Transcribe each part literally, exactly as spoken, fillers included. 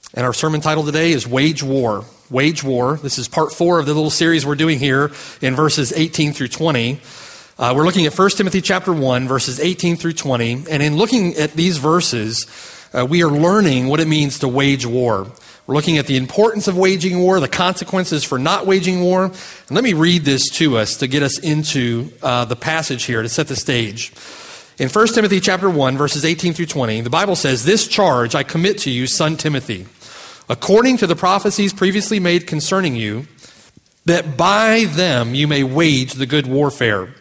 And our sermon title today is Wage War. Wage War. This is part four of the little series we're doing here in verses eighteen through twenty. Uh, we're looking at First Timothy chapter one, verses eighteen through twenty. And in looking at these verses, uh, we are learning what it means to wage war. We're looking at the importance of waging war, the consequences for not waging war. And let me read this to us to get us into uh, the passage here to set the stage. In First Timothy chapter one, verses eighteen through twenty, the Bible says, "This charge I commit to you, son Timothy, according to the prophecies previously made concerning you, that by them you may wage the good warfare,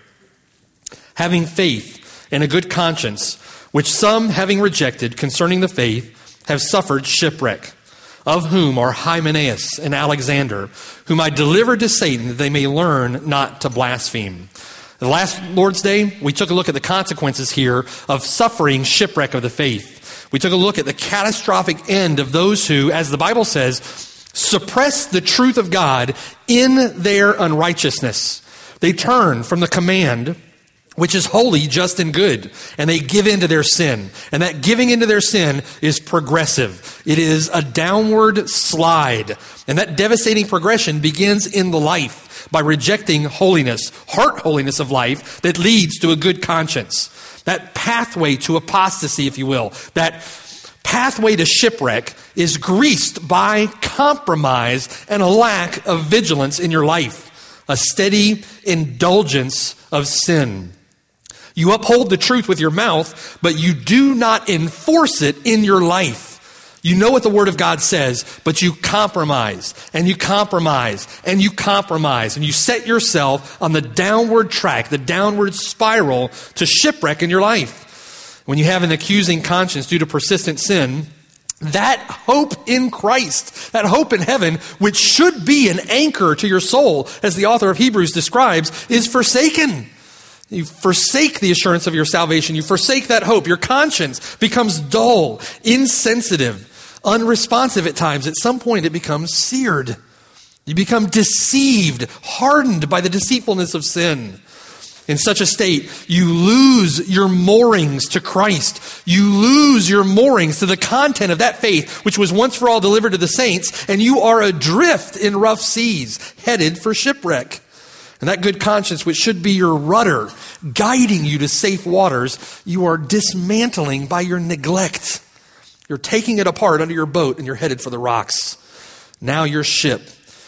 having faith and a good conscience, which some, having rejected concerning the faith, have suffered shipwreck, of whom are Hymenaeus and Alexander, whom I delivered to Satan, that they may learn not to blaspheme." The last Lord's Day, we took a look at the consequences here of suffering shipwreck of the faith. We took a look at the catastrophic end of those who, as the Bible says, suppress the truth of God in their unrighteousness. They turn from the command, which is holy, just, and good, and they give in to their sin. And that giving into their sin is progressive. It is a downward slide. And that devastating progression begins in the life by rejecting holiness, heart holiness of life that leads to a good conscience. That pathway to apostasy, if you will, that pathway to shipwreck is greased by compromise and a lack of vigilance in your life, a steady indulgence of sin. You uphold the truth with your mouth, but you do not enforce it in your life. You know what the Word of God says, but you compromise, and you compromise, and you compromise, and you set yourself on the downward track, the downward spiral to shipwreck in your life. When you have an accusing conscience due to persistent sin, that hope in Christ, that hope in heaven, which should be an anchor to your soul, as the author of Hebrews describes, is forsaken. You forsake the assurance of your salvation. You forsake that hope. Your conscience becomes dull, insensitive, unresponsive at times. At some point, it becomes seared. You become deceived, hardened by the deceitfulness of sin. In such a state, you lose your moorings to Christ. You lose your moorings to the content of that faith, which was once for all delivered to the saints, and you are adrift in rough seas, headed for shipwreck. And that good conscience, which should be your rudder, guiding you to safe waters, you are dismantling by your neglect. You're taking it apart under your boat and you're headed for the rocks. Now your ship,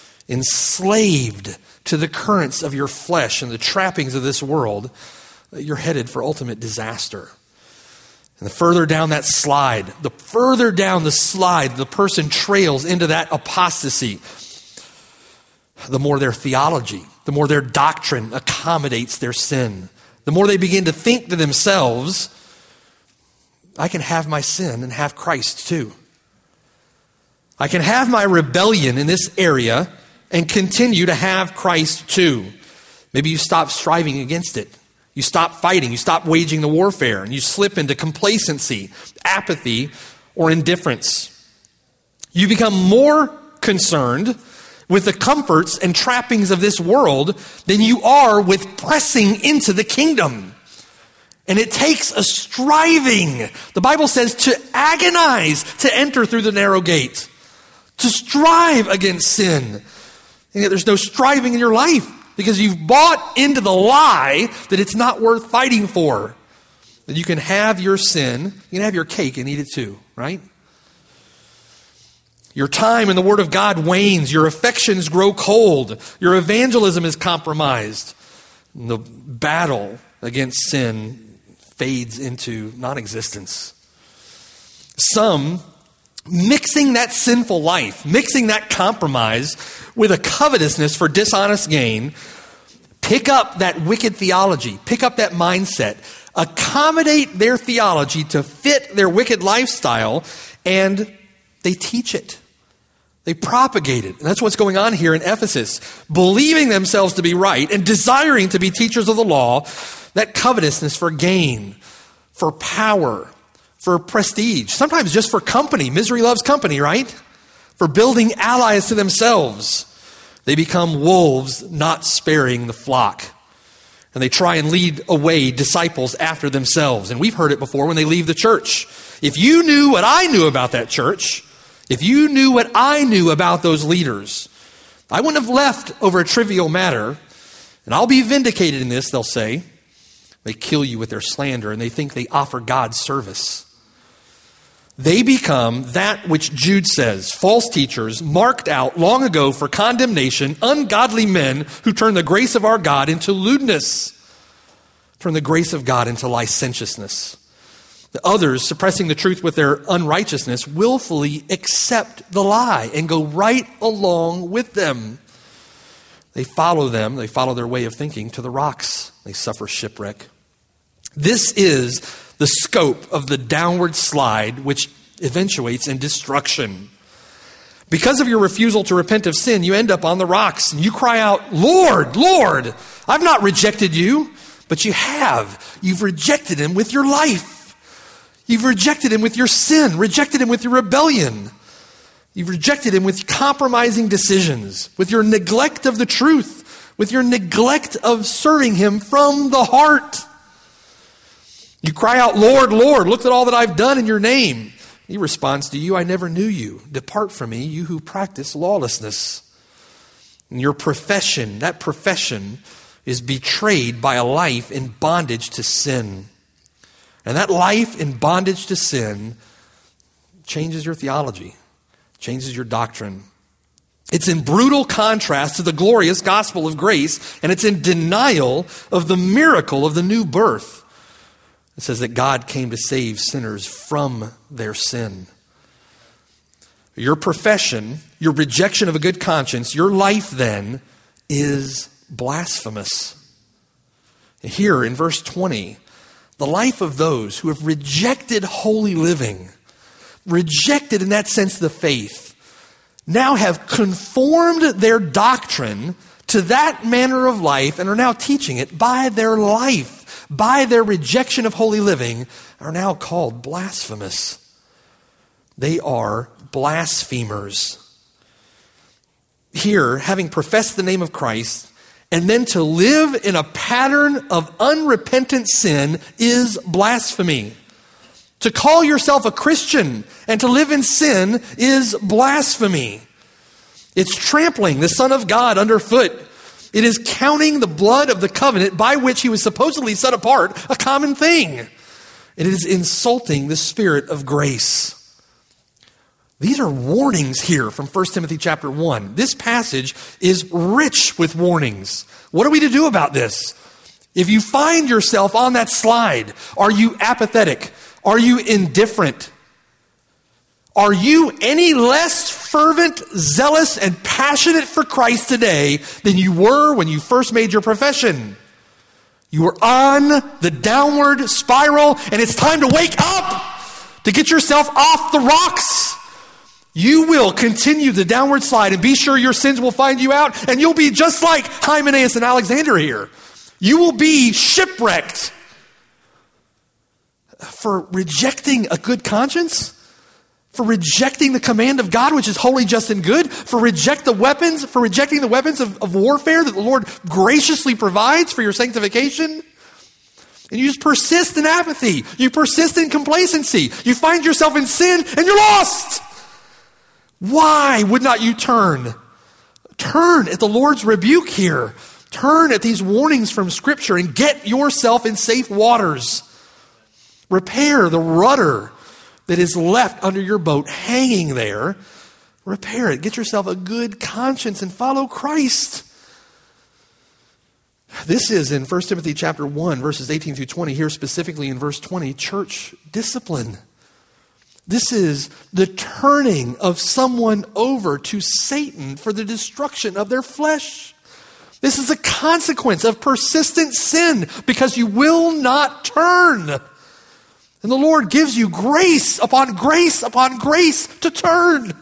enslaved to the currents of your flesh and the trappings of this world, you're headed for ultimate disaster. And the further down that slide, the further down the slide the person trails into that apostasy, the more their theology, the more their doctrine accommodates their sin. The more they begin to think to themselves, I can have my sin and have Christ too. I can have my rebellion in this area and continue to have Christ too. Maybe you stop striving against it. You stop fighting. You stop waging the warfare, and you slip into complacency, apathy, or indifference. You become more concerned with the comforts and trappings of this world than you are with pressing into the kingdom. And it takes a striving, the Bible says, to agonize to enter through the narrow gate, to strive against sin. And yet there's no striving in your life because you've bought into the lie that it's not worth fighting for. That you can have your sin, you can have your cake and eat it too, right? Your time in the Word of God wanes. Your affections grow cold. Your evangelism is compromised. And the battle against sin fades into non-existence. Some, mixing that sinful life, mixing that compromise with a covetousness for dishonest gain, pick up that wicked theology, pick up that mindset, accommodate their theology to fit their wicked lifestyle, and they teach it. They propagate it. And that's what's going on here in Ephesus. Believing themselves to be right and desiring to be teachers of the law, that covetousness for gain, for power, for prestige, sometimes just for company. Misery loves company, right? For building allies to themselves. They become wolves, not sparing the flock. And they try and lead away disciples after themselves. And we've heard it before when they leave the church. If you knew what I knew about that church, If you knew what I knew about those leaders, I wouldn't have left over a trivial matter. And I'll be vindicated in this, they'll say. They kill you with their slander, and they think they offer God service. They become that which Jude says, false teachers marked out long ago for condemnation, ungodly men who turn the grace of our God into lewdness, turn the grace of God into licentiousness. The others, suppressing the truth with their unrighteousness, willfully accept the lie and go right along with them. They follow them, they follow their way of thinking to the rocks. They suffer shipwreck. This is the scope of the downward slide which eventuates in destruction. Because of your refusal to repent of sin, you end up on the rocks and you cry out, Lord, Lord, I've not rejected you, but you have. You've rejected him with your life. You've rejected him with your sin, rejected him with your rebellion. You've rejected him with compromising decisions, with your neglect of the truth, with your neglect of serving him from the heart. You cry out, Lord, Lord, look at all that I've done in your name. He responds to you, I never knew you. Depart from me, you who practice lawlessness. And your profession, that profession is betrayed by a life in bondage to sin. And that life in bondage to sin changes your theology, changes your doctrine. It's in brutal contrast to the glorious gospel of grace, and it's in denial of the miracle of the new birth. It says that God came to save sinners from their sin. Your profession, your rejection of a good conscience, your life then is blasphemous. Here in verse twenty, the life of those who have rejected holy living, rejected in that sense the faith, now have conformed their doctrine to that manner of life and are now teaching it by their life, by their rejection of holy living, are now called blasphemous. They are blasphemers. Here, having professed the name of Christ, and then to live in a pattern of unrepentant sin is blasphemy. To call yourself a Christian and to live in sin is blasphemy. It's trampling the Son of God underfoot. It is counting the blood of the covenant by which he was supposedly set apart a common thing. It is insulting the Spirit of grace. These are warnings here from First Timothy chapter one. This passage is rich with warnings. What are we to do about this? If you find yourself on that slide, are you apathetic? Are you indifferent? Are you any less fervent, zealous, and passionate for Christ today than you were when you first made your profession? You are on the downward spiral, and it's time to wake up, to get yourself off the rocks. You will continue the downward slide, and be sure your sins will find you out, and you'll be just like Hymenaeus and Alexander here. You will be shipwrecked for rejecting a good conscience, for rejecting the command of God, which is holy, just, and good, for reject the weapons, for rejecting the weapons of, of warfare that the Lord graciously provides for your sanctification. And you just persist in apathy. You persist in complacency. You find yourself in sin, and you're lost. Why would not you turn? Turn at the Lord's rebuke here. Turn at these warnings from Scripture and get yourself in safe waters. Repair the rudder that is left under your boat hanging there. Repair it. Get yourself a good conscience and follow Christ. This is in First Timothy chapter one, verses eighteen through twenty. Here specifically in verse twenty, church discipline. This is the turning of someone over to Satan for the destruction of their flesh. This is a consequence of persistent sin because you will not turn. And the Lord gives you grace upon grace upon grace to turn.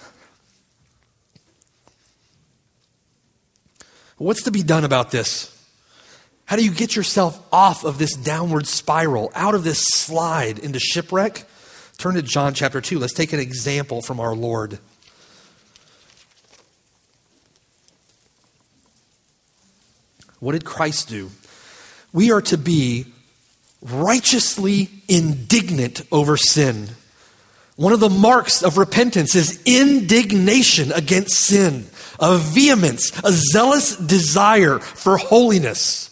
What's to be done about this? How do you get yourself off of this downward spiral, out of this slide into shipwreck? Turn to John chapter two. Let's take an example from our Lord. What did Christ do? We are to be righteously indignant over sin. One of the marks of repentance is indignation against sin, a vehemence, a zealous desire for holiness.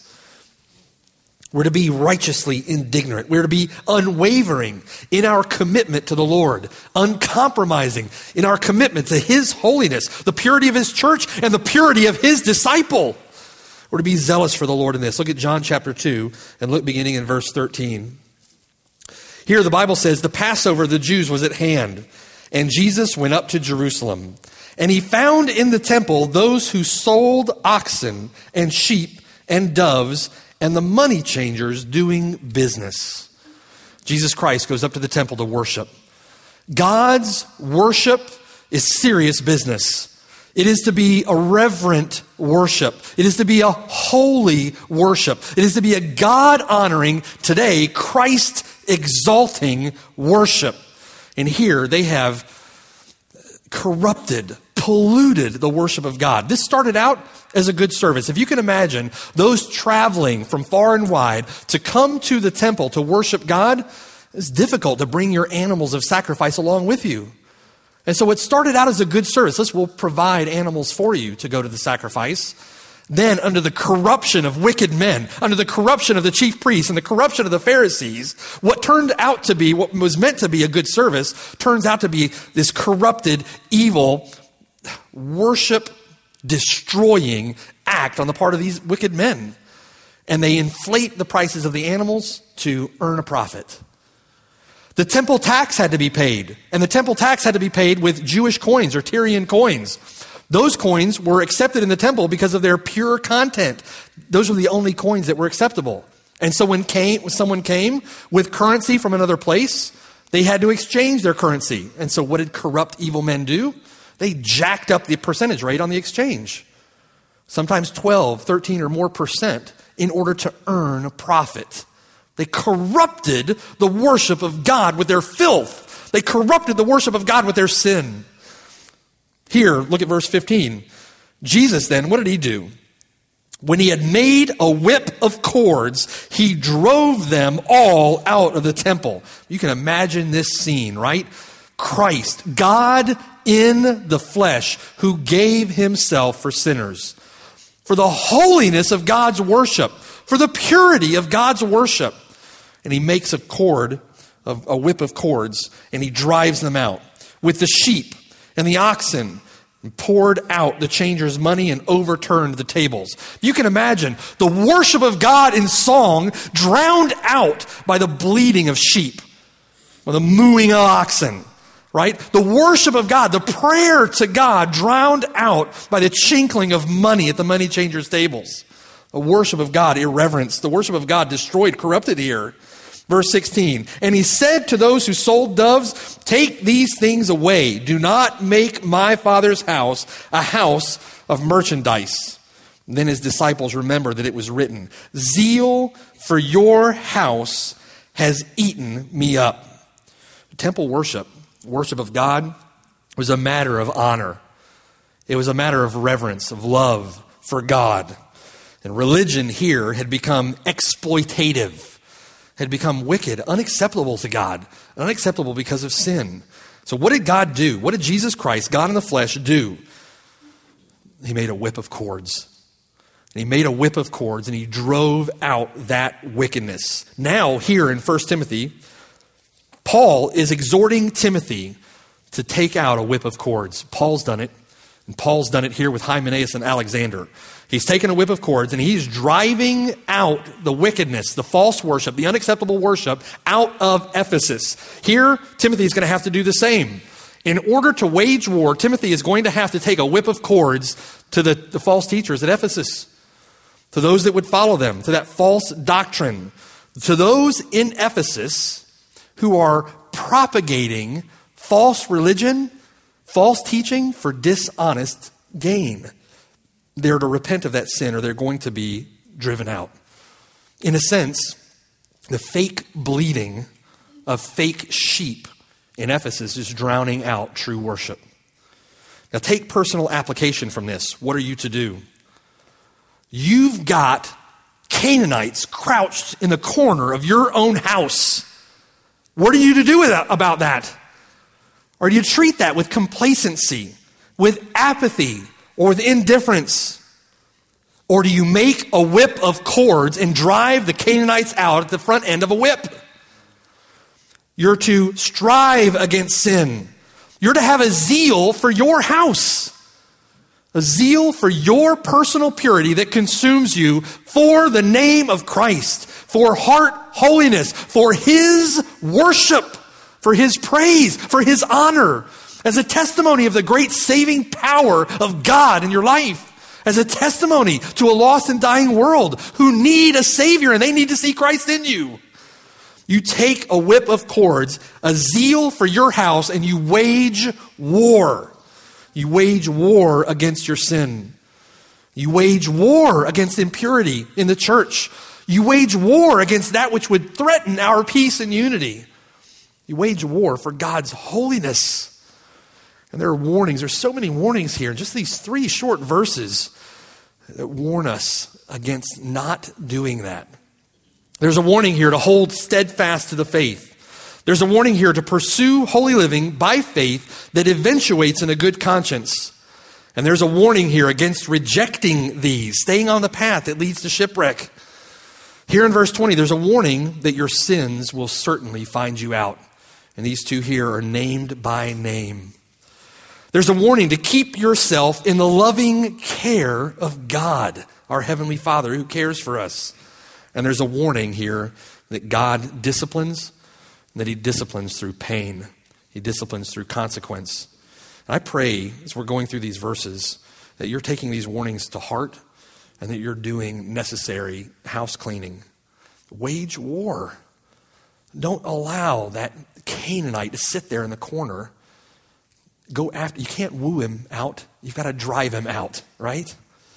We're to be righteously indignant. We're to be unwavering in our commitment to the Lord, uncompromising in our commitment to His holiness, the purity of His church, and the purity of His disciple. We're to be zealous for the Lord in this. Look at John chapter two and look beginning in verse thirteen. Here the Bible says, the Passover of the Jews was at hand, and Jesus went up to Jerusalem. And He found in the temple those who sold oxen and sheep and doves and the money changers doing business. Jesus Christ goes up to the temple to worship. God's worship is serious business. It is to be a reverent worship. It is to be a holy worship. It is to be a God-honoring, today, Christ-exalting worship. And here they have corrupted, polluted the worship of God. This started out as a good service. If you can imagine those traveling from far and wide to come to the temple to worship God, it's difficult to bring your animals of sacrifice along with you. And so it started out as a good service. Let's, we'll provide animals for you to go to the sacrifice. Then under the corruption of wicked men, under the corruption of the chief priests and the corruption of the Pharisees, what turned out to be, what was meant to be a good service, turns out to be this corrupted, evil, worship destroying act on the part of these wicked men. And they inflate the prices of the animals to earn a profit. The temple tax had to be paid, and the temple tax had to be paid with Jewish coins or Tyrian coins. Those coins were accepted in the temple because of their pure content. Those were the only coins that were acceptable. And so when, came, when someone came with currency from another place, they had to exchange their currency. And so what did corrupt evil men do? They jacked up the percentage rate on the exchange. Sometimes twelve, thirteen or more percent in order to earn a profit. They corrupted the worship of God with their filth. They corrupted the worship of God with their sin. Here, look at verse fifteen. Jesus then, what did He do? When He had made a whip of cords, He drove them all out of the temple. You can imagine this scene, right? Christ, God in the flesh, who gave Himself for sinners, for the holiness of God's worship, for the purity of God's worship. And He makes a cord, a whip of cords, and He drives them out with the sheep and the oxen, and poured out the changers' money and overturned the tables. You can imagine the worship of God in song drowned out by the bleating of sheep or the mooing of oxen. Right? The worship of God, the prayer to God drowned out by the chinkling of money at the money changers' tables. The worship of God, irreverence. The worship of God destroyed, corrupted here. Verse sixteen, and He said to those who sold doves, take these things away. Do not make my Father's house a house of merchandise. And then His disciples remembered that it was written, zeal for your house has eaten me up. Temple worship. Worship of God was a matter of honor. It was a matter of reverence, of love for God. And religion here had become exploitative, had become wicked, unacceptable to God, unacceptable because of sin. So what did God do? What did Jesus Christ, God in the flesh, do? He made a whip of cords. And He made a whip of cords and He drove out that wickedness. Now here in First Timothy, Paul is exhorting Timothy to take out a whip of cords. Paul's done it. And Paul's done it here with Hymenaeus and Alexander. He's taken a whip of cords and he's driving out the wickedness, the false worship, the unacceptable worship out of Ephesus. Here, Timothy is going to have to do the same. In order to wage war, Timothy is going to have to take a whip of cords to the, the false teachers at Ephesus, to those that would follow them, to that false doctrine, to those in Ephesus who are propagating false religion, false teaching for dishonest gain. They're to repent of that sin or they're going to be driven out. In a sense, the fake bleating of fake sheep in Ephesus is drowning out true worship. Now take personal application from this. What are you to do? You've got Canaanites crouched in the corner of your own house. What are you to do with that, about that? Or do you treat that with complacency, with apathy, or with indifference? Or do you make a whip of cords and drive the Canaanites out at the front end of a whip? You're to strive against sin. You're to have a zeal for your house. A zeal for your personal purity that consumes you for the name of Christ, for heart holiness, for His worship, for His praise, for His honor, as a testimony of the great saving power of God in your life, as a testimony to a lost and dying world who need a Savior and they need to see Christ in you. You take a whip of cords, a zeal for your house, and you wage war. You wage war against your sin. You wage war against impurity in the church. You wage war against that which would threaten our peace and unity. You wage war for God's holiness. And there are warnings. There's so many warnings here. Just these three short verses that warn us against not doing that. There's a warning here to hold steadfast to the faith. There's a warning here to pursue holy living by faith that eventuates in a good conscience. And there's a warning here against rejecting these, staying on the path that leads to shipwreck. Here in verse twenty, there's a warning that your sins will certainly find you out. And these two here are named by name. There's a warning to keep yourself in the loving care of God, our Heavenly Father who cares for us. And there's a warning here that God disciplines, that He disciplines through pain. He disciplines through consequence. And I pray, as we're going through these verses, that you're taking these warnings to heart and that you're doing necessary house cleaning. Wage war. Don't allow that Canaanite to sit there in the corner. Go after, you can't woo him out. You've got to drive him out, right?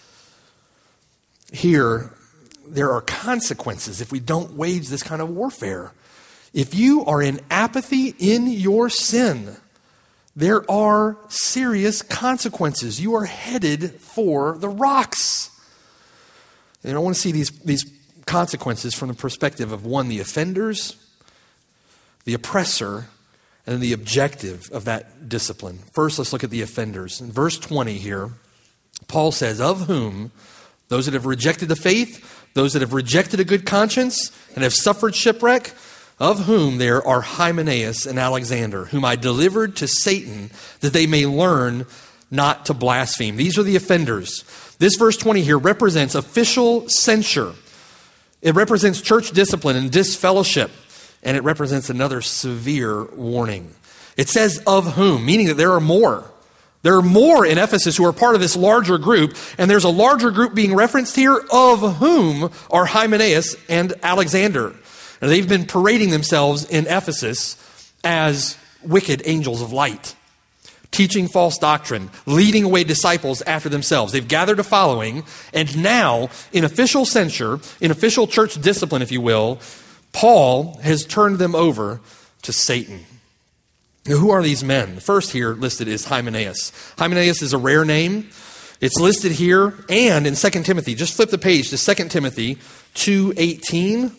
Here, there are consequences if we don't wage this kind of warfare. If you are in apathy in your sin, there are serious consequences. You are headed for the rocks. And I want to see these, these consequences from the perspective of one, the offenders, the oppressor, and then the objective of that discipline. First, let's look at the offenders. In verse twenty here, Paul says, of whom those that have rejected the faith, those that have rejected a good conscience and have suffered shipwreck, of whom there are Hymenaeus and Alexander, whom I delivered to Satan that they may learn not to blaspheme. These are the offenders. This verse twenty here represents official censure. It represents church discipline and disfellowship. And it represents another severe warning. It says of whom, meaning that there are more. There are more in Ephesus who are part of this larger group, and there's a larger group being referenced here, of whom are Hymenaeus and Alexander. And they've been parading themselves in Ephesus as wicked angels of light, teaching false doctrine, leading away disciples after themselves. They've gathered a following, and now, in official censure, in official church discipline, if you will, Paul has turned them over to Satan. Now, who are these men? The first here listed is Hymenaeus. Hymenaeus is a rare name. It's listed here and in Second Timothy. Just flip the page to Second Timothy two eighteen.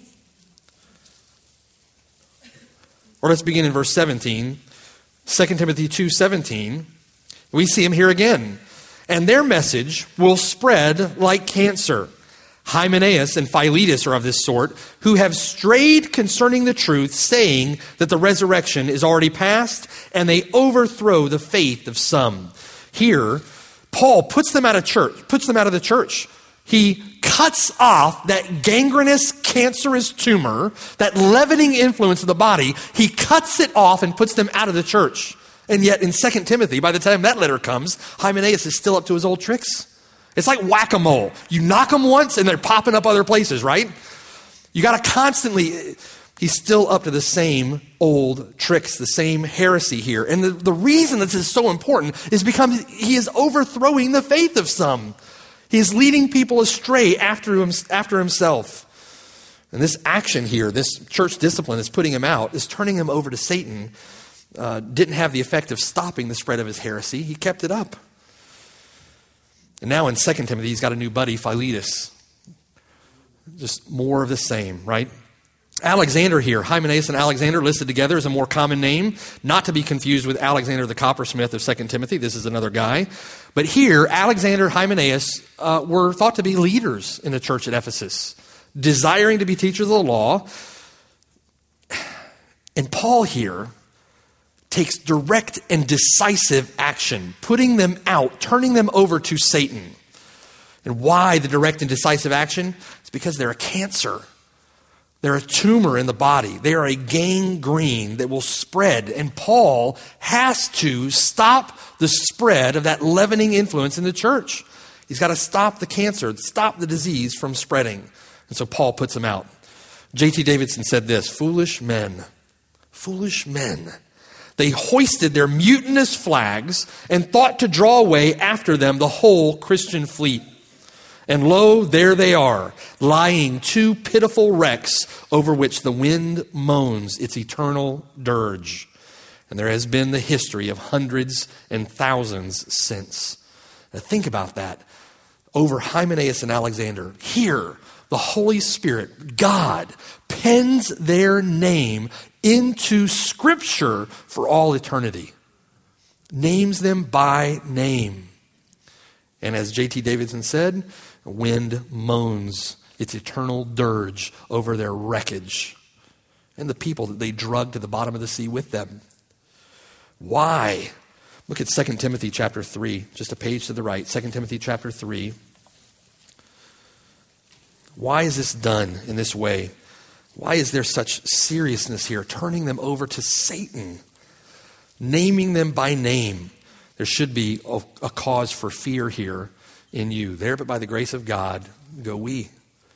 Or let's begin in verse seventeen. Second Timothy two seventeen. We see him here again. And their message will spread like cancer. Hymenaeus and Philetus are of this sort, who have strayed concerning the truth, saying that the resurrection is already past, and they overthrow the faith of some. Here, Paul puts them out of church, puts them out of the church. He cuts off that gangrenous, cancerous tumor, that leavening influence of the body. He cuts it off and puts them out of the church. And yet in Second Timothy, by the time that letter comes, Hymenaeus is still up to his old tricks. It's like whack-a-mole. You knock them once and they're popping up other places, right? You got to constantly, he's still up to the same old tricks, the same heresy here. And the, the reason this is so important is because he is overthrowing the faith of some. He is leading people astray after, him, after himself. And this action here, this church discipline that's putting him out, is turning him over to Satan. Uh, didn't have the effect of stopping the spread of his heresy. He kept it up. And now in Second Timothy, he's got a new buddy, Philetus. Just more of the same, right? Alexander here, Hymenaeus and Alexander listed together as a more common name, not to be confused with Alexander the coppersmith of Second Timothy. This is another guy. But here, Alexander, Hymenaeus uh, were thought to be leaders in the church at Ephesus, desiring to be teachers of the law. And Paul here takes direct and decisive action, putting them out, turning them over to Satan. And why the direct and decisive action? It's because they're a cancer. They're a tumor in the body. They are a gangrene that will spread. And Paul has to stop the spread of that leavening influence in the church. He's got to stop the cancer, stop the disease from spreading. And so Paul puts them out. J T Davidson said this, foolish men, foolish men. They hoisted their mutinous flags and thought to draw away after them the whole Christian fleet. And lo, there they are, lying two pitiful wrecks over which the wind moans its eternal dirge. And there has been the history of hundreds and thousands since. Now think about that. Over Hymenaeus and Alexander, here, the Holy Spirit, God, pens their name into Scripture for all eternity. Names them by name. And as J T Davidson said, wind moans its eternal dirge over their wreckage and the people that they drug to the bottom of the sea with them. Why? Look at Second Timothy chapter three, just a page to the right. Second Timothy chapter three. Why is this done in this way? Why is there such seriousness here, turning them over to Satan, naming them by name? There should be a, a cause for fear here in you. There, but by the grace of God, go we.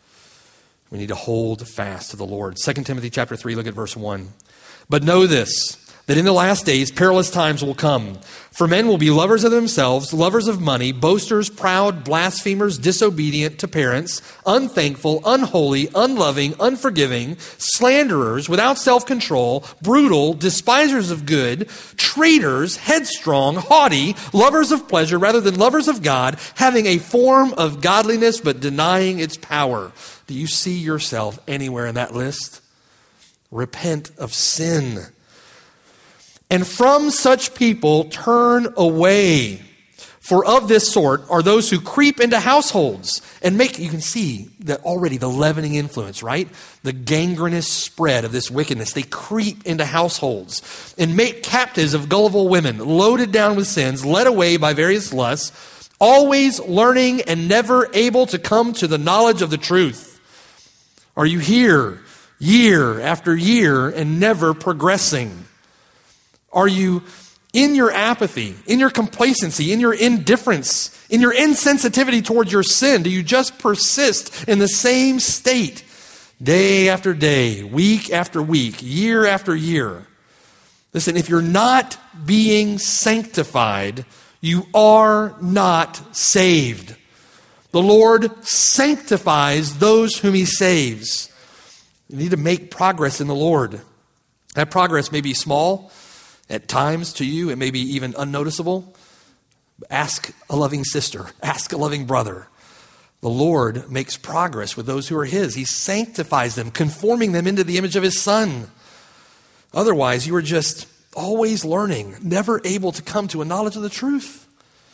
We need to hold fast to the Lord. Second Timothy chapter three, look at verse one. But know this, that in the last days perilous times will come. For men will be lovers of themselves, lovers of money, boasters, proud, blasphemers, disobedient to parents, unthankful, unholy, unloving, unforgiving, slanderers, without self-control, brutal, despisers of good, traitors, headstrong, haughty, lovers of pleasure rather than lovers of God, having a form of godliness but denying its power. Do you see yourself anywhere in that list? Repent of sin. And from such people turn away. For of this sort are those who creep into households and make, you can see that already the leavening influence, right? The gangrenous spread of this wickedness. They creep into households and make captives of gullible women, loaded down with sins, led away by various lusts, always learning and never able to come to the knowledge of the truth. Are you here year after year and never progressing? Are you in your apathy, in your complacency, in your indifference, in your insensitivity towards your sin? Do you just persist in the same state day after day, week after week, year after year? Listen, if you're not being sanctified, you are not saved. The Lord sanctifies those whom He saves. You need to make progress in the Lord. That progress may be small. At times to you, it may be even unnoticeable. Ask a loving sister. Ask a loving brother. The Lord makes progress with those who are His. He sanctifies them, conforming them into the image of His Son. Otherwise, you are just always learning, never able to come to a knowledge of the truth.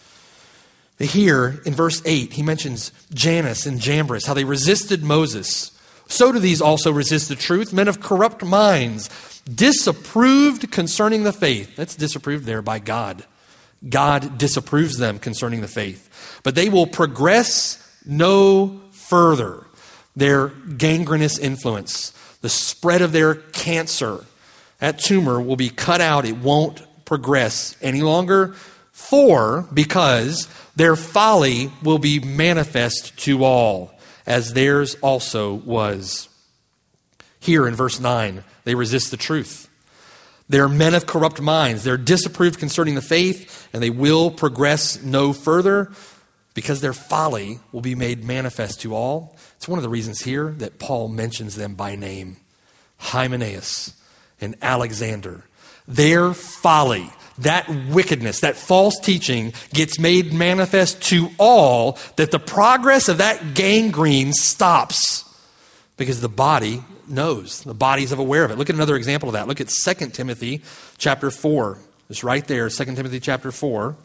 Here, in verse eight, he mentions Jannes and Jambres, how they resisted Moses. So do these also resist the truth, men of corrupt minds, disapproved concerning the faith. That's disapproved there by God. God disapproves them concerning the faith. But they will progress no further. Their gangrenous influence, the spread of their cancer, that tumor will be cut out. It won't progress any longer. For, because their folly will be manifest to all, as theirs also was. Here in verse nine, they resist the truth. They're men of corrupt minds. They're disapproved concerning the faith, and they will progress no further because their folly will be made manifest to all. It's one of the reasons here that Paul mentions them by name. Hymenaeus and Alexander. Their folly, that wickedness, that false teaching gets made manifest to all, that the progress of that gangrene stops because the body knows. The body's aware of it. Look at another example of that. Look at Second Timothy chapter four. It's right there, Second Timothy chapter four.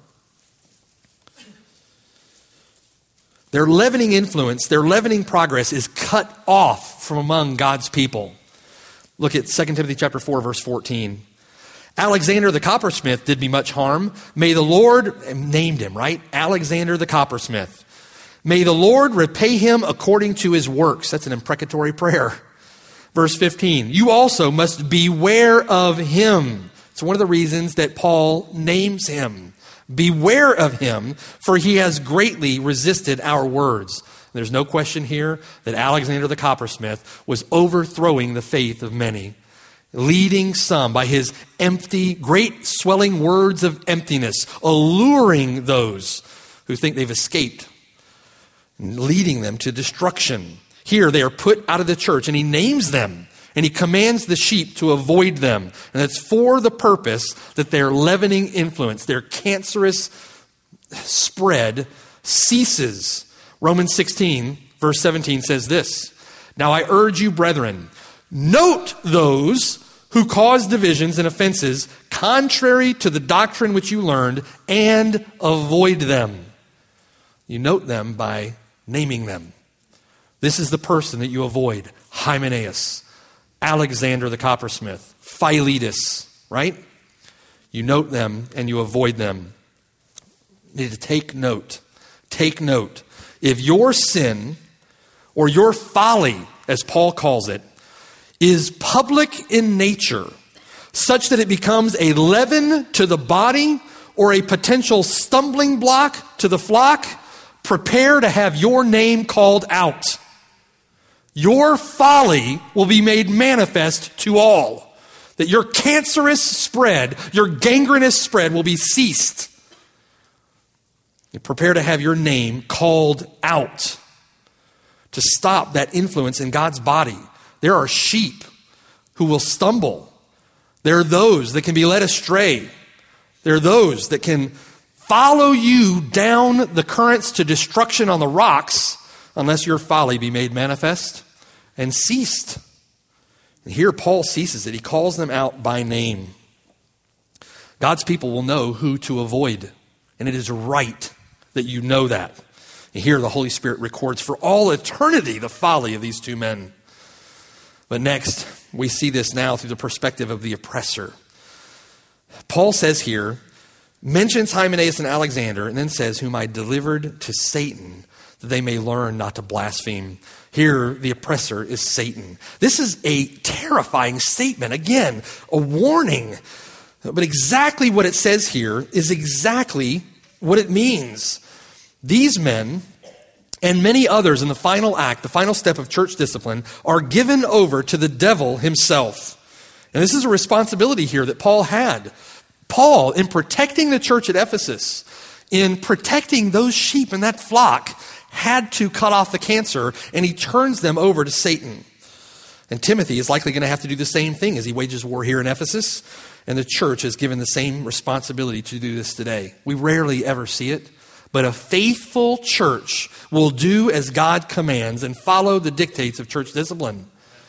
Their leavening influence, their leavening progress is cut off from among God's people. Look at Second Timothy chapter four, verse fourteen. Alexander the coppersmith did me much harm. May the Lord, named him, right? Alexander the coppersmith. May the Lord repay him according to his works. That's an imprecatory prayer. Verse fifteen. You also must beware of him. It's one of the reasons that Paul names him. Beware of him, for he has greatly resisted our words. There's no question here that Alexander the coppersmith was overthrowing the faith of many, leading some by his empty, great swelling words of emptiness, alluring those who think they've escaped, leading them to destruction. Here they are put out of the church, and he names them. And he commands the sheep to avoid them. And it's for the purpose that their leavening influence, their cancerous spread ceases. Romans sixteen, verse seventeen says this. Now I urge you, brethren, note those who cause divisions and offenses contrary to the doctrine which you learned, and avoid them. You note them by naming them. This is the person that you avoid. Hymenaeus. Alexander the coppersmith, Philetus, right? You note them and you avoid them. You need to take note. Take note. If your sin or your folly, as Paul calls it, is public in nature, such that it becomes a leaven to the body or a potential stumbling block to the flock, prepare to have your name called out. Your folly will be made manifest to all. That your cancerous spread, your gangrenous spread will be ceased. You prepare to have your name called out to stop that influence in God's body. There are sheep who will stumble. There are those that can be led astray. There are those that can follow you down the currents to destruction on the rocks unless your folly be made manifest and ceased. And here Paul ceases it. He calls them out by name. God's people will know who to avoid. And it is right that you know that. And here the Holy Spirit records for all eternity the folly of these two men. But next, we see this now through the perspective of the oppressor. Paul says here, mentions Hymenaeus and Alexander, and then says, whom I delivered to Satan, that they may learn not to blaspheme. Here, the oppressor is Satan. This is a terrifying statement. Again, a warning. But exactly what it says here is exactly what it means. These men and many others in the final act, the final step of church discipline, are given over to the devil himself. And this is a responsibility here that Paul had. Paul, in protecting the church at Ephesus, in protecting those sheep in that flock, had to cut off the cancer, and he turns them over to Satan. And Timothy is likely going to have to do the same thing as he wages war here in Ephesus, and the church is given the same responsibility to do this today. We rarely ever see it, but a faithful church will do as God commands and follow the dictates of church discipline.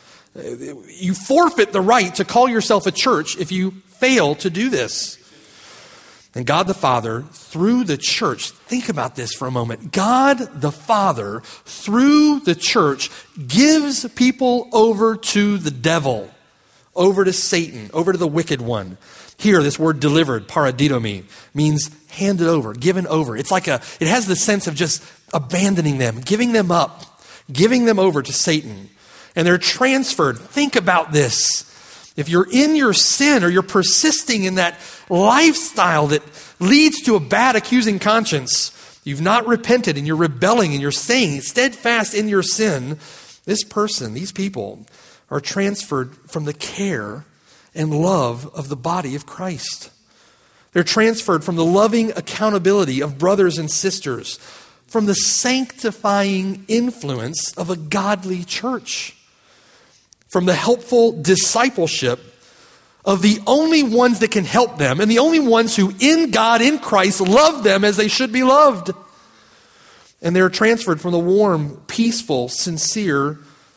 You forfeit the right to call yourself a church if you fail to do this. And God the Father, through the church, think about this for a moment. God the Father, through the church, gives people over to the devil, over to Satan, over to the wicked one. Here, this word delivered, paradidomi, means handed over, given over. It's like a, it has the sense of just abandoning them, giving them up, giving them over to Satan. And they're transferred. Think about this. If you're in your sin or you're persisting in that lifestyle that leads to a bad accusing conscience, you've not repented and you're rebelling and you're staying steadfast in your sin, this person, these people are transferred from the care and love of the body of Christ. They're transferred from the loving accountability of brothers and sisters, from the sanctifying influence of a godly church, from the helpful discipleship of the only ones that can help them and the only ones who in God, in Christ, love them as they should be loved. And they're transferred from the warm, peaceful, sincere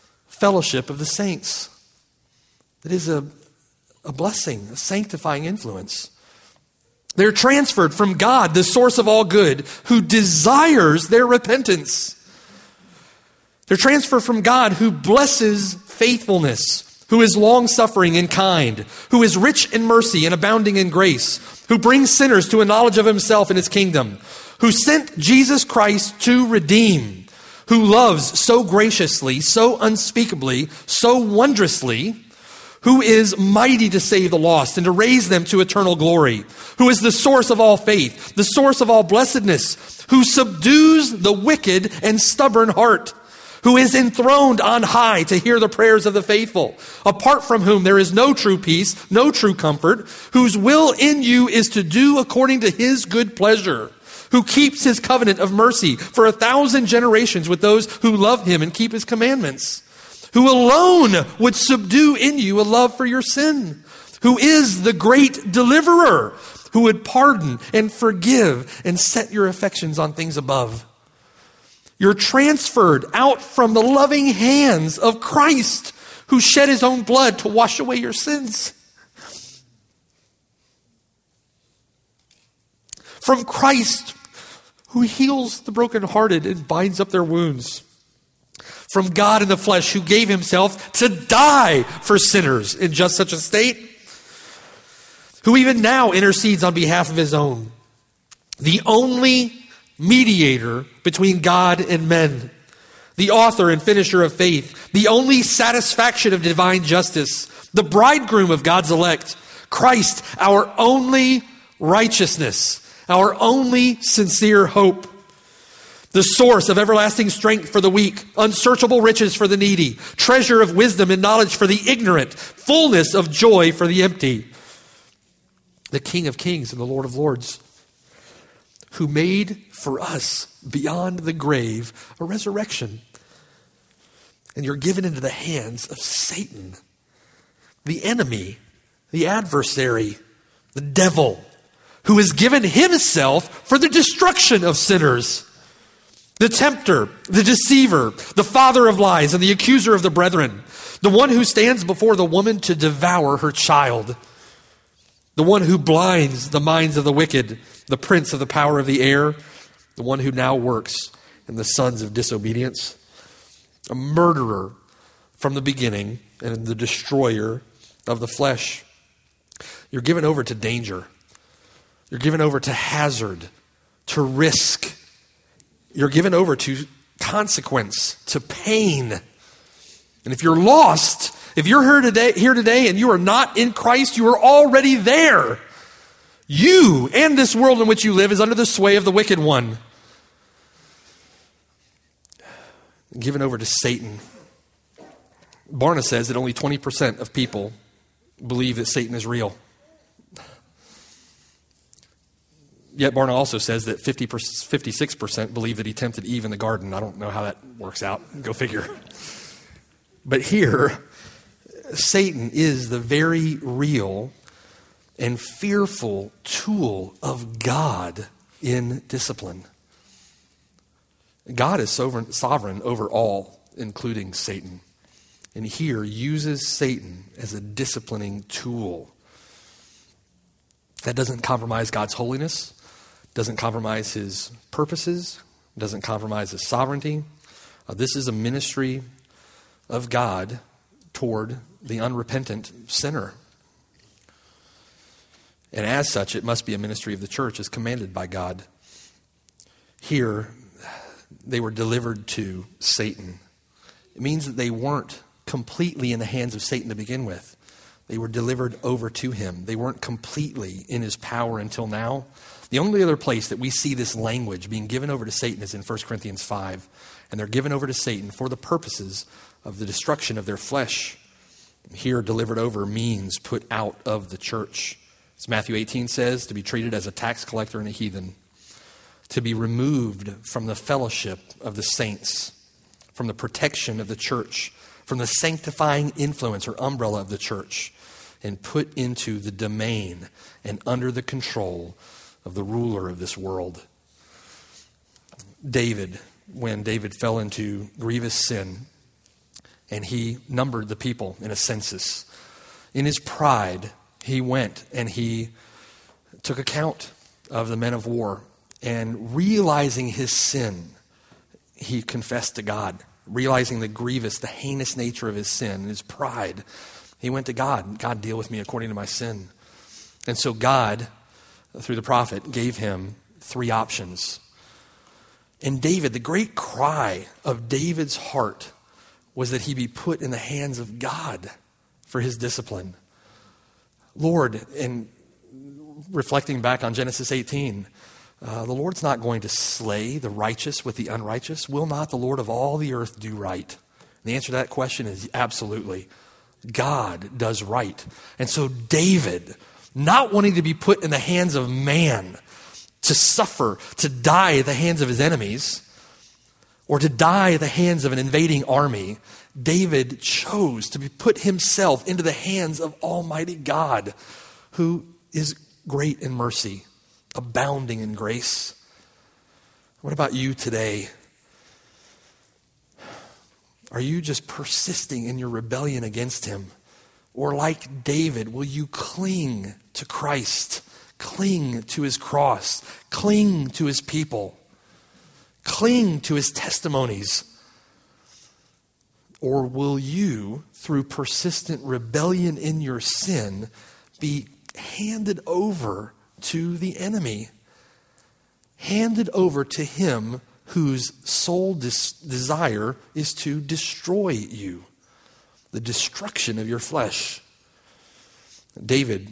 fellowship of the saints. It is a, a blessing, a sanctifying influence. They're transferred from God, the source of all good, who desires their repentance. They're transferred from God, who blesses faithfulness, who is long-suffering and kind, who is rich in mercy and abounding in grace, who brings sinners to a knowledge of himself and his kingdom, who sent Jesus Christ to redeem, who loves so graciously, so unspeakably, so wondrously, who is mighty to save the lost and to raise them to eternal glory, who is the source of all faith, the source of all blessedness, who subdues the wicked and stubborn heart, who is enthroned on high to hear the prayers of the faithful, apart from whom there is no true peace, no true comfort, whose will in you is to do according to his good pleasure, who keeps his covenant of mercy for a thousand generations with those who love him and keep his commandments, who alone would subdue in you a love for your sin, who is the great deliverer, who would pardon and forgive and set your affections on things above. You're transferred out from the loving hands of Christ, who shed his own blood to wash away your sins. From Christ, who heals the brokenhearted and binds up their wounds. From God in the flesh, who gave himself to die for sinners in just such a state, who even now intercedes on behalf of his own. The only mediator between God and men, the author and finisher of faith, the only satisfaction of divine justice, the bridegroom of God's elect, Christ, our only righteousness, our only sincere hope, the source of everlasting strength for the weak, unsearchable riches for the needy, treasure of wisdom and knowledge for the ignorant, fullness of joy for the empty, the King of kings and the Lord of lords, who made for us beyond the grave a resurrection. And you're given into the hands of Satan, the enemy, the adversary, the devil, who has given himself for the destruction of sinners. The tempter, the deceiver, the father of lies, and the accuser of the brethren, the one who stands before the woman to devour her child, the one who blinds the minds of the wicked, the prince of the power of the air, the one who now works in the sons of disobedience, a murderer from the beginning and the destroyer of the flesh. You're given over to danger. You're given over to hazard, to risk. You're given over to consequence, to pain. And if you're lost, if you're here today, here today and you are not in Christ, you are already there. You and this world in which you live is under the sway of the wicked one. Given over to Satan. Barna says that only twenty percent of people believe that Satan is real. Yet Barna also says that fifty, fifty-six percent believe that he tempted Eve in the garden. I don't know how that works out. Go figure. But here, Satan is the very real and fearful tool of God in discipline. God is sovereign, sovereign over all, including Satan. And here uses Satan as a disciplining tool. That doesn't compromise God's holiness, doesn't compromise his purposes, doesn't compromise his sovereignty. Uh, this is a ministry of God toward the unrepentant sinner. And as such, it must be a ministry of the church as commanded by God. Here, they were delivered to Satan. It means that they weren't completely in the hands of Satan to begin with. They were delivered over to him. They weren't completely in his power until now. The only other place that we see this language being given over to Satan is in First Corinthians five. And they're given over to Satan for the purposes of the destruction of their flesh. Here, delivered over means put out of the church. As Matthew eighteen says, to be treated as a tax collector and a heathen. To be removed from the fellowship of the saints, from the protection of the church, from the sanctifying influence or umbrella of the church, and put into the domain and under the control of the ruler of this world. David, when David fell into grievous sin and he numbered the people in a census. In his pride, he went and he took account of the men of war, and realizing his sin, he confessed to God. Realizing the grievous, the heinous nature of his sin, his pride, he went to God. God, deal with me according to my sin. And so God, through the prophet, gave him three options. And David, the great cry of David's heart was that he be put in the hands of God for his discipline. Lord, and reflecting back on Genesis eighteen, uh, the Lord's not going to slay the righteous with the unrighteous. Will not the Lord of all the earth do right? And the answer to that question is absolutely. God does right. And so David, not wanting to be put in the hands of man, to suffer, to die at the hands of his enemies, or to die at the hands of an invading army, David chose to be put himself into the hands of Almighty God, who is great in mercy, abounding in grace. What about you today? Are you just persisting in your rebellion against him? Or like David, will you cling to Christ? Cling to his cross. Cling to his people. Cling to his testimonies. Or will you, through persistent rebellion in your sin, be handed over to the enemy? Handed over to him whose sole des- desire is to destroy you. The destruction of your flesh. David,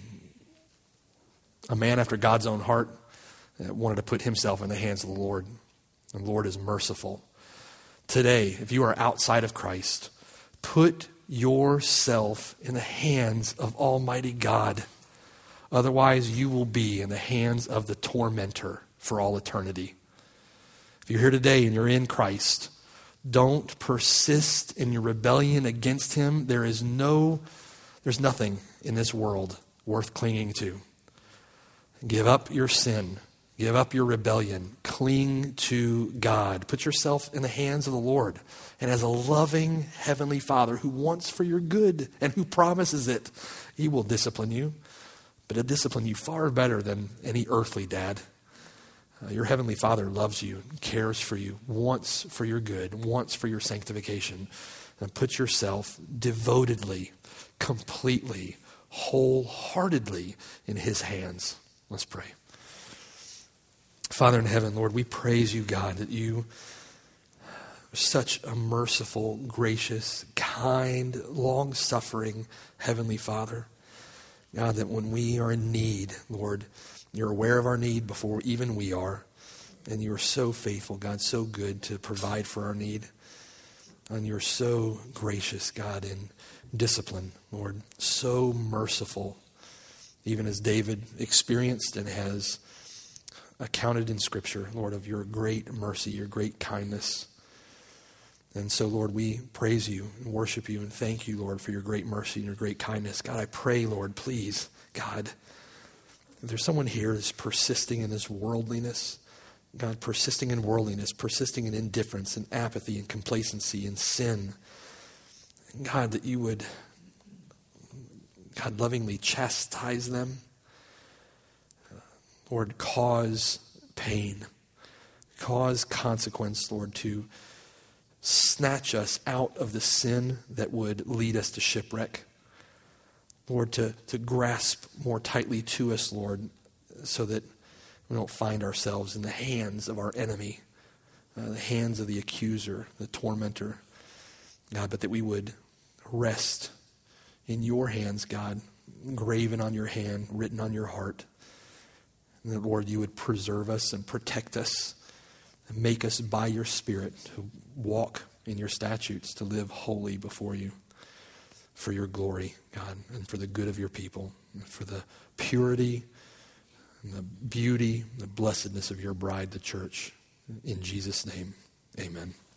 a man after God's own heart, wanted to put himself in the hands of the Lord. And the Lord is merciful. Today, if you are outside of Christ, put yourself in the hands of Almighty God. Otherwise, you will be in the hands of the tormentor for all eternity. If you're here today and you're in Christ, don't persist in your rebellion against him. There is no, there's nothing in this world worth clinging to. Give up your sin. Give up your rebellion. Cling to God. Put yourself in the hands of the Lord. And as a loving Heavenly Father who wants for your good and who promises it, he will discipline you. But he'll discipline you far better than any earthly dad. Uh, your Heavenly Father loves you, cares for you, wants for your good, wants for your sanctification. And put yourself devotedly, completely, wholeheartedly in his hands. Let's pray. Father in heaven, Lord, we praise you, God, that you are such a merciful, gracious, kind, long-suffering Heavenly Father. God, that when we are in need, Lord, you're aware of our need before even we are. And you are so faithful, God, so good to provide for our need. And you're so gracious, God, in discipline, Lord, so merciful, even as David experienced and has accounted in Scripture, Lord, of your great mercy, your great kindness. And so, Lord, we praise you and worship you and thank you, Lord, for your great mercy and your great kindness. God, I pray, Lord, please, God, if there's someone here that's persisting in this worldliness, God, persisting in worldliness, persisting in indifference and apathy and complacency and sin, God, that you would, God, lovingly chastise them. Lord, cause pain, cause consequence, Lord, to snatch us out of the sin that would lead us to shipwreck. Lord, to, to grasp more tightly to us, Lord, so that we don't find ourselves in the hands of our enemy, uh, the hands of the accuser, the tormentor, God, but that we would rest in your hands, God, graven on your hand, written on your heart. And that, Lord, you would preserve us and protect us and make us by your Spirit to walk in your statutes, to live holy before you for your glory, God, and for the good of your people, and for the purity and the beauty, the blessedness of your bride, the church. In Jesus' name, amen.